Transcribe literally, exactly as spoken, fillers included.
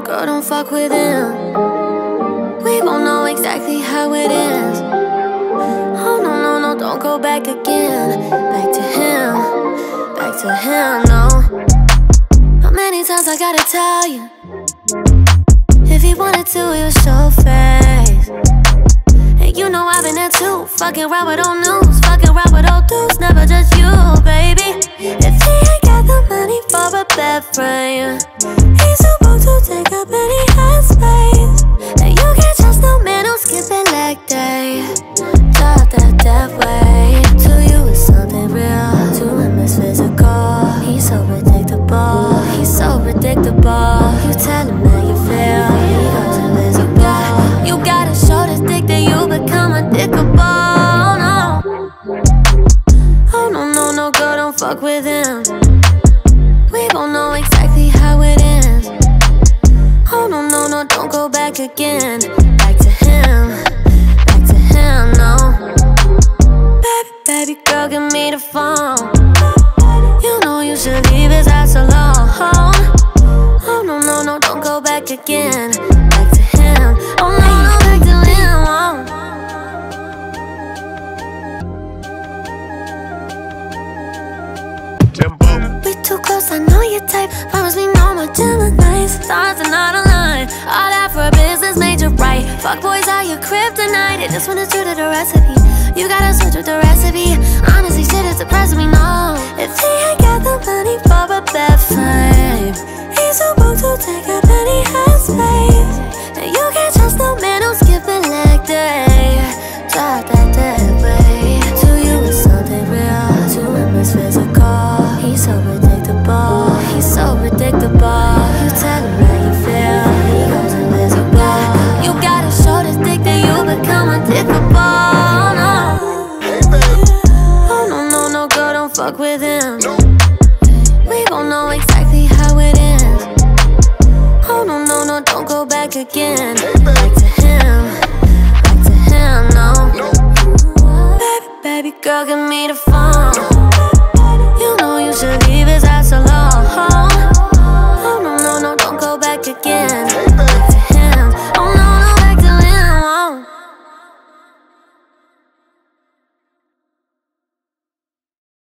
girl, don't fuck with him. We both know exactly how it is. Oh no, no, no, don't go back again. Back to him, back to him, no. How many times I gotta tell you? If he wanted to, he would show face. And you know I've been there too. Fucking around with old news, fucking around with old dudes. Never just you, baby. If he ain't got the money for a bed frame, he's too broke to take up any headspace. And you can't trust no man who's skipping leg day. Talk that that way. To you it's something real, to him it's physical. He's so predictable, he's so predictable. You tell him how you feel, he goes invisible. You gotta show this dick that you become undickable, no. Oh no, no, no, girl, don't fuck with him. We both know exactly how it ends. Oh no, no, no, don't go back again. Back to him, back to him, no. Baby, baby girl, give me the phone. You know you should leave his ass alone. Oh no, no, no, don't go back again. Back to him, oh no, no, back to him, oh. We too close, I know your type. Promise me no more Gemini's. Stars are not aligned. All that for business made you right. Fuck boys are your kryptonite. It just wanna true to the recipe. You gotta switch with the recipe. Honestly, shit is depressing me, no. If he ain't got the money for a bed frame, he's too broke to take up any headspace. And you can't trust no man who's skipping leg day. Drop that dead way. To you it's something real, to him it's physical. He's so predictable, he's so predictable. You tell him how you feel, he goes invisible. You gotta show this dick that you become undickable, no. Oh no, no, no, girl, don't fuck with him. We both know exactly how it ends. Oh no, no, no, don't go back again. Back to him, back to him, no. Baby, baby girl, give me the phone. You know you should leave his ass alone.